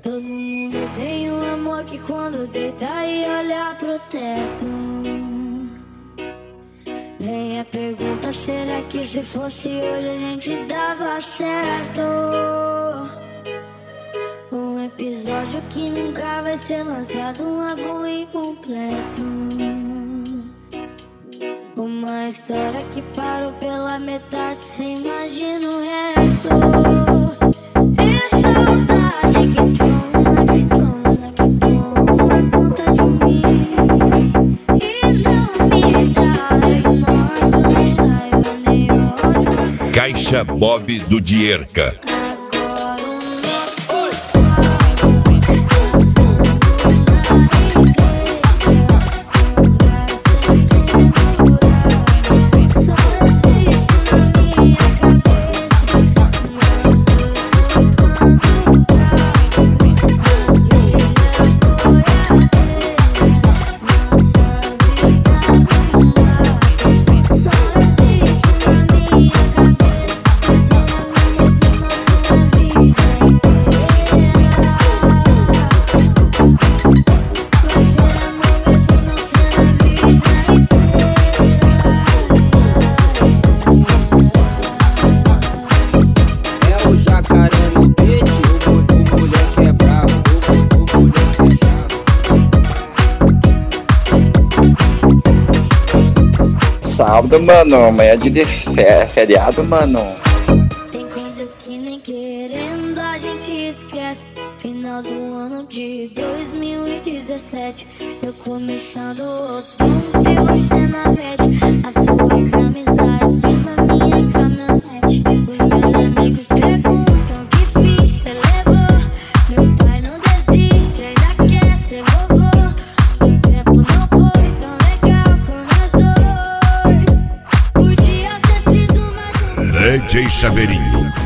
Todo mundo tem um amor que quando deita e olha pro teto, vem a pergunta, será que se fosse hoje a gente dava certo? Um episódio que nunca vai ser lançado, um álbum incompleto, uma história que parou pela metade, cê imagina o resto. É saudade que toma conta de mim e não me dá remorso, nem raiva, nem ódio. Caixa Bob do Dierka. Sábado, mano, amanhã é dia de feriado, mano. Tem coisas que nem querendo a gente esquece. Final do ano de 2017, eu começando o outono e você na vete. A sua camisa diz na minha caminhonete. Os meus amigos perguntam que fiz, cê levou. Meu pai não desiste, ainda quer ser vovô. O tempo não foi tão legal com nós dois. Podia ter sido mais um. DJ Chaveirinho,